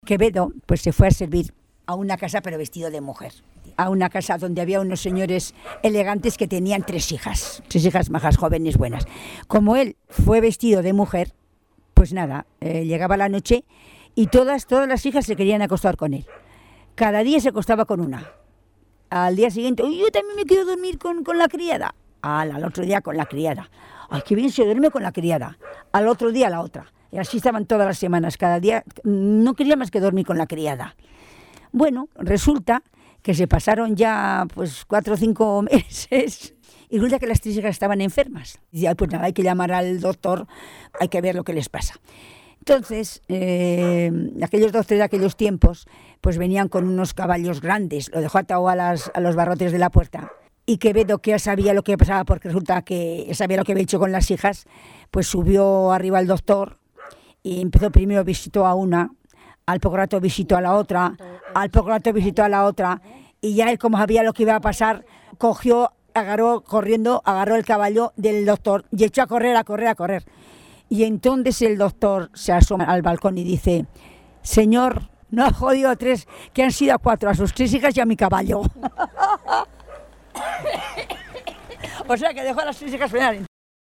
Quevedo pues se fue a servir a una casa, pero vestido de mujer. A una casa donde había unos señores elegantes que tenían 3 hijas majas, jóvenes, buenas. Como él fue vestido de mujer, pues nada, llegaba la noche y todas las hijas se querían acostar con él. Cada día se acostaba con una. Al día siguiente, yo también me quiero dormir con la criada. Al otro día con la criada. Ay, qué bien se duerme con la criada. Al otro día la otra. Y así estaban todas las semanas. Cada día no quería más que dormir con la criada. Bueno, resulta que se pasaron ya pues 4 o 5 meses y resulta que las 3 hijas estaban enfermas. Y decía, pues nada, hay que llamar al doctor, hay que ver lo que les pasa. Entonces, aquellos doctores de aquellos tiempos, pues venían con unos caballos grandes, lo dejó atado a los barrotes de la puerta. Y Quevedo, que sabía lo que pasaba, porque resulta que sabía lo que había hecho con las hijas, pues subió arriba al doctor y empezó primero, visitó a una, al poco rato visitó a la otra, al poco rato visitó a la otra, y ya él, como sabía lo que iba a pasar, agarró el caballo del doctor y echó a correr. Y entonces el doctor se asoma al balcón y dice, señor, no ha jodido a 3, que han sido a 4, a sus 3 hijas y a mi caballo. O sea que dejó a las 3 hijas frenar.